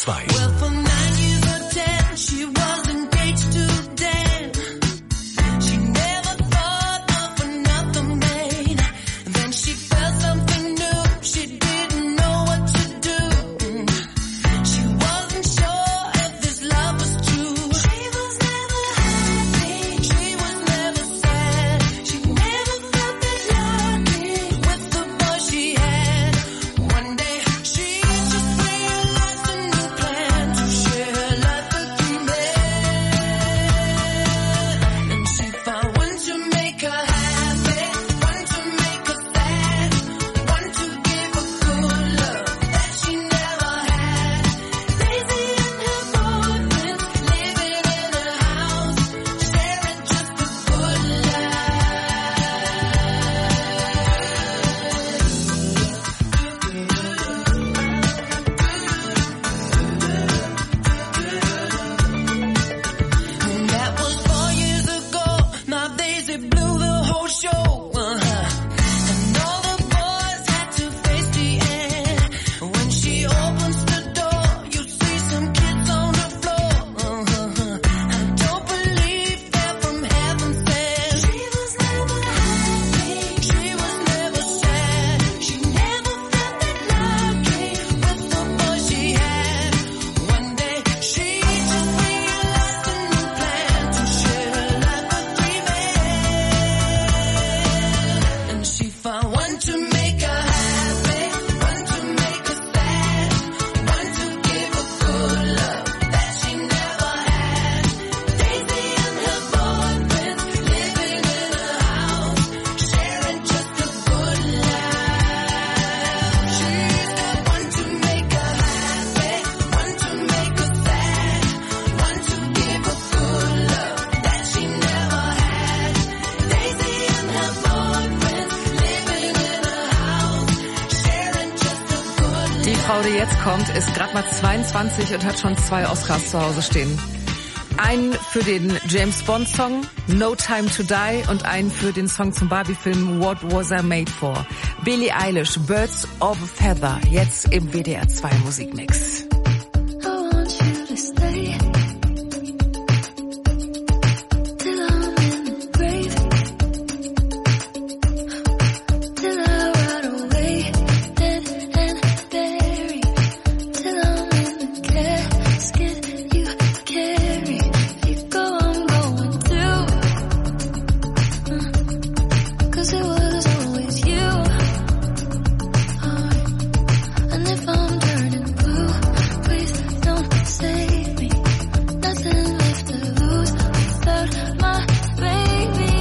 2. Well, for 9 years or 10, she was engaged to Dan. She never thought of another man. Then she felt something new. She didn't know what to do. She wasn't sure if this love was true. She was never happy. She was never sad. She never felt that lucky with the boy she had. One day she just realized a new plan to share life with 3 men. And she found one to make her happy, one to make her sad, one to give her good love that she never had. Daisy and her boyfriend living in a house, sharing just a good And that was 4 years ago. Now Daisy blew the whole show. And all the boys had to face the end. When she opens the door, you see some kids on the floor. I don't believe they're from heaven sent. She was never happy. She was never sad. She never felt that lucky with the boy she had. One day she just realized a new plan to share her life with 3 men. And she found one to make her happy, one to make her sad, one to give her good love that she never had. Daisy and her boyfriend living in a house, sharing just a good life. She's got one to make her happy, one to make her sad, one to give her good love that she never had. Daisy and her boyfriend living in a house, sharing just a good Die Frau, die jetzt kommt, ist gerade mal 22 und hat schon 2 Oscars zu Hause stehen. Einen für den James Bond Song No Time to Die und einen für den Song zum Barbie-Film What Was I Made For. Billie Eilish, Birds of a Feather, jetzt im WDR 2 Musikmix. I want you to stay till I'm in the grave, till I rot away, dead and buried, till I'm in the casket you carry. If you go, I'm going too, 'cause it was always you. And if I'm turning blue, please don't save me. Nothing left to lose without my baby.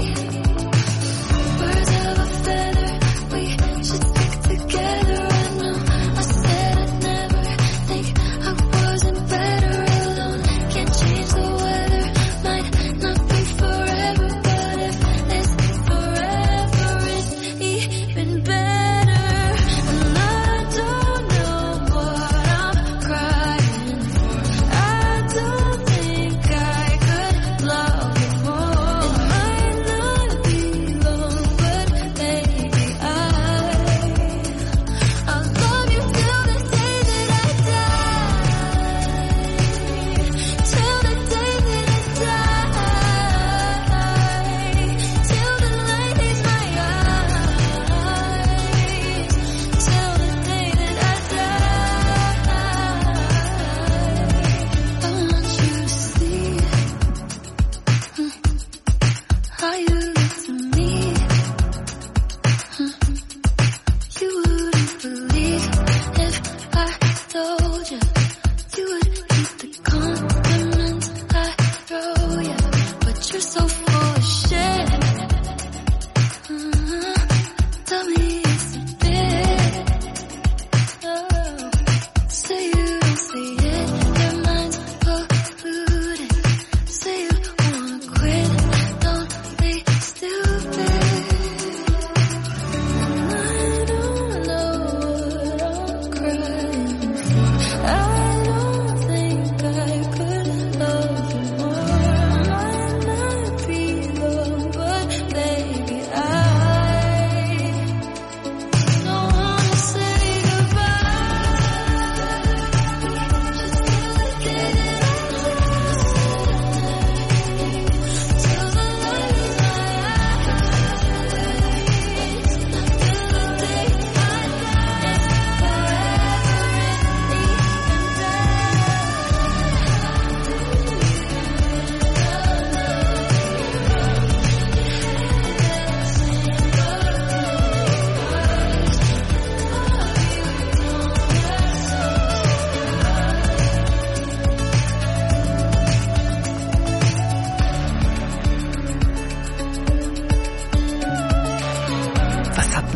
Birds of a feather, we should stick together. I know I said I'd never think I wasn't better alone. Can't change the weather, might not be forever, but if it's forever,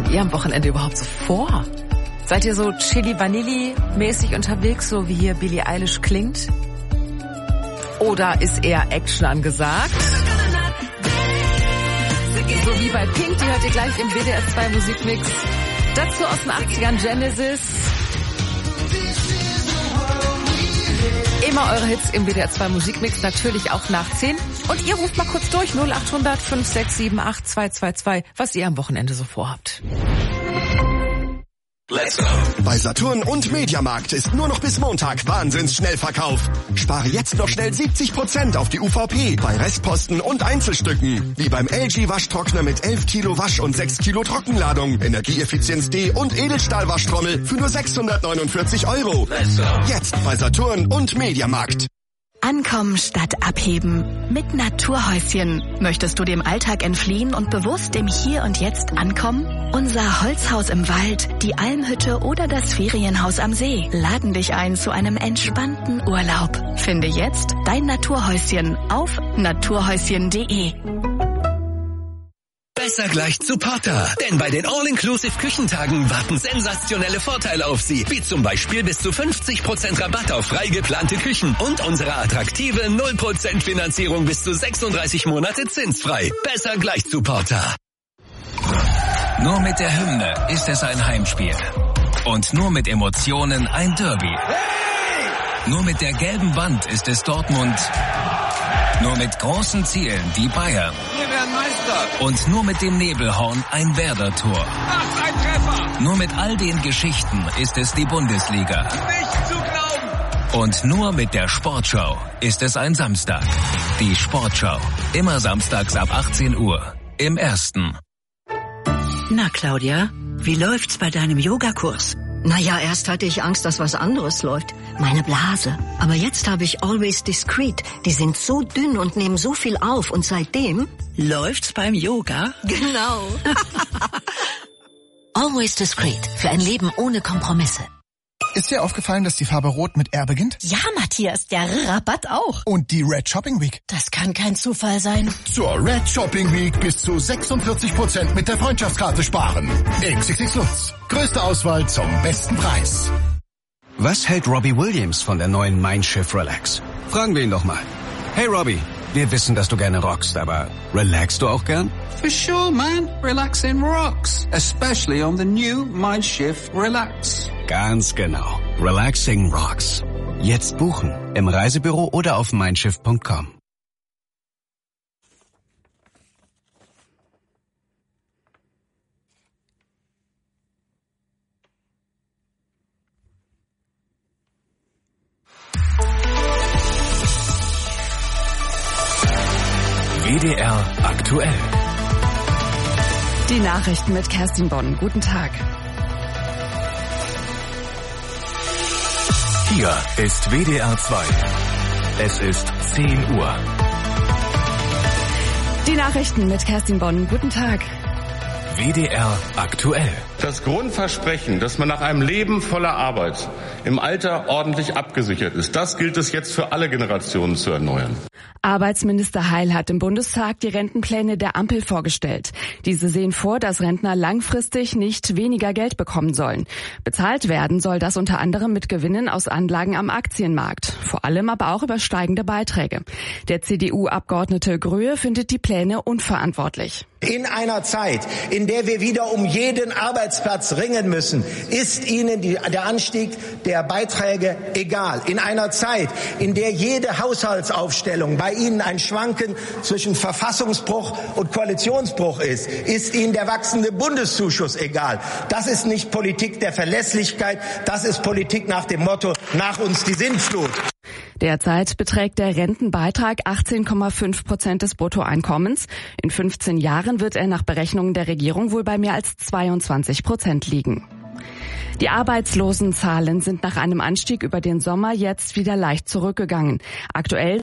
habt ihr am Wochenende überhaupt so vor? Seid ihr so Chili-Vanilli-mäßig unterwegs, so wie hier Billie Eilish klingt? Oder ist eher Action angesagt? So wie bei Pink, die hört ihr gleich im WDR 2 Musikmix. Dazu aus den 80ern Genesis. Immer eure Hits im WDR 2 Musikmix, natürlich auch nach 10. Und ihr ruft mal kurz durch, 0800 567 8222, was ihr am Wochenende so vorhabt. Let's go. Bei Saturn und Mediamarkt ist nur noch bis Montag Wahnsinns-Schnellverkauf. Spare jetzt noch schnell 70% auf die UVP bei Restposten und Einzelstücken. Wie beim LG-Waschtrockner mit 11 Kilo Wasch- und 6 Kilo Trockenladung, Energieeffizienz D und Edelstahl-Waschtrommel für nur 649 €. Let's go. Jetzt bei Saturn und Mediamarkt. Ankommen statt abheben. Mit Naturhäuschen. Möchtest du dem Alltag entfliehen und bewusst im Hier und Jetzt ankommen? Unser Holzhaus im Wald, die Almhütte oder das Ferienhaus am See laden dich ein zu einem entspannten Urlaub. Finde jetzt dein Naturhäuschen auf naturhäuschen.de. Besser gleich zu Porter. Denn bei den All-Inclusive-Küchentagen warten sensationelle Vorteile auf Sie. Wie zum Beispiel bis zu 50% Rabatt auf frei geplante Küchen. Und unsere attraktive 0% Finanzierung bis zu 36 Monate zinsfrei. Besser gleich zu Porter. Nur mit der Hymne ist es ein Heimspiel. Und nur mit Emotionen ein Derby. Nur mit der gelben Wand ist es Dortmund. Nur mit großen Zielen die Bayern. Wir werden Meister. Und nur mit dem Nebelhorn ein Werder-Tor. Ach, ein Treffer. Nur mit all den Geschichten ist es die Bundesliga. Nicht zu glauben. Und nur mit der Sportschau ist es ein Samstag. Die Sportschau. Immer samstags ab 18 Uhr. Im Ersten. Na, Claudia, wie läuft's bei deinem Yogakurs? Naja, erst hatte ich Angst, dass was anderes läuft. Meine Blase. Aber jetzt habe ich Always Discreet. Die sind so dünn und nehmen so viel auf. Und seitdem... Läuft's beim Yoga? Genau. Always Discreet. Für ein Leben ohne Kompromisse. Ist dir aufgefallen, dass die Farbe Rot mit R beginnt? Ja, Matthias, der Rabatt auch. Und die Red Shopping Week? Das kann kein Zufall sein. Zur Red Shopping Week bis zu 46% mit der Freundschaftskarte sparen. XXX Lutz. Größte Auswahl zum besten Preis. Was hält Robbie Williams von der neuen Mein Schiff Relax? Fragen wir ihn doch mal. Hey Robbie, wir wissen, dass du gerne rockst, aber relaxst du auch gern? For sure, man. Relaxing rocks. Especially on the new Mein Schiff Relax. Ganz genau. Relaxing rocks. Jetzt buchen. Im Reisebüro oder auf meinschiff.com. WDR aktuell. Die Nachrichten mit Kerstin Bonn. Guten Tag. Hier ist WDR 2. Es ist 10 Uhr. Die Nachrichten mit Kerstin Bonn. Guten Tag. WDR aktuell. Das Grundversprechen, dass man nach einem Leben voller Arbeit im Alter ordentlich abgesichert ist, das gilt es jetzt für alle Generationen zu erneuern. Arbeitsminister Heil hat im Bundestag die Rentenpläne der Ampel vorgestellt. Diese sehen vor, dass Rentner langfristig nicht weniger Geld bekommen sollen. Bezahlt werden soll das unter anderem mit Gewinnen aus Anlagen am Aktienmarkt. Vor allem aber auch über steigende Beiträge. Der CDU-Abgeordnete Gröhe findet die Pläne unverantwortlich. In einer Zeit, in der wir wieder um jeden Arbeitsplatz ringen müssen, ist Ihnen der Anstieg der Beiträge egal. In einer Zeit, in der jede Haushaltsaufstellung bei Ihnen ein Schwanken zwischen Verfassungsbruch und Koalitionsbruch ist Ihnen der wachsende Bundeszuschuss egal. Das ist nicht Politik der Verlässlichkeit, das ist Politik nach dem Motto, nach uns die Sintflut. Derzeit beträgt der Rentenbeitrag 18,5% des Bruttoeinkommens. In 15 Jahren wird er nach Berechnungen der Regierung wohl bei mehr als 22% liegen. Die Arbeitslosenzahlen sind nach einem Anstieg über den Sommer jetzt wieder leicht zurückgegangen. Aktuell